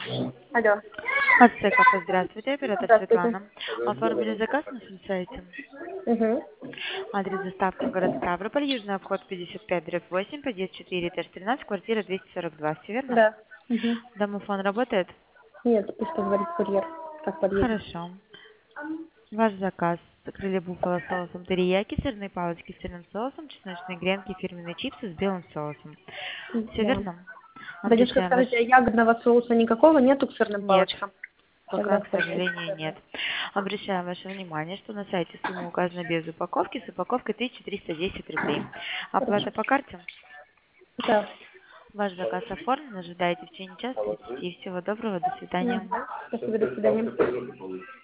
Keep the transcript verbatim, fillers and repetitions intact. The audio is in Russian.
Алло. Ацтеков, здравствуйте, оператор Здравствуйте. Светлана. Оформили заказ на нашем сайте. Угу. Адрес доставки город Ставрополь, Южный обход пятьдесят пять дробь восемь, подъезд четыре, этаж тринадцать, квартира двести сорок два. Все верно? Да. Угу. Домофон работает? Нет, пусть говорит курьер, как подъедет. Хорошо. Ваш заказ. Крылья буфало с соусом терияки, сырные палочки с сырным соусом, чесночные гренки, фирменные чипсы с белым соусом. Все Да. верно? Да, девушка, Обращаем ваш... скажите, а ягодного соуса никакого нету к сырным Нет. палочкам? Пока, Тогда к скажите. сожалению, нет. Обращаем ваше внимание, что на сайте сумма указана без упаковки, с упаковкой тысяча триста десять рублей. Хорошо. Оплата по карте. Да. Ваш заказ оформлен, ожидайте в течение часа тридцати. Всего доброго, до Мгм. свидания. Спасибо, до свидания.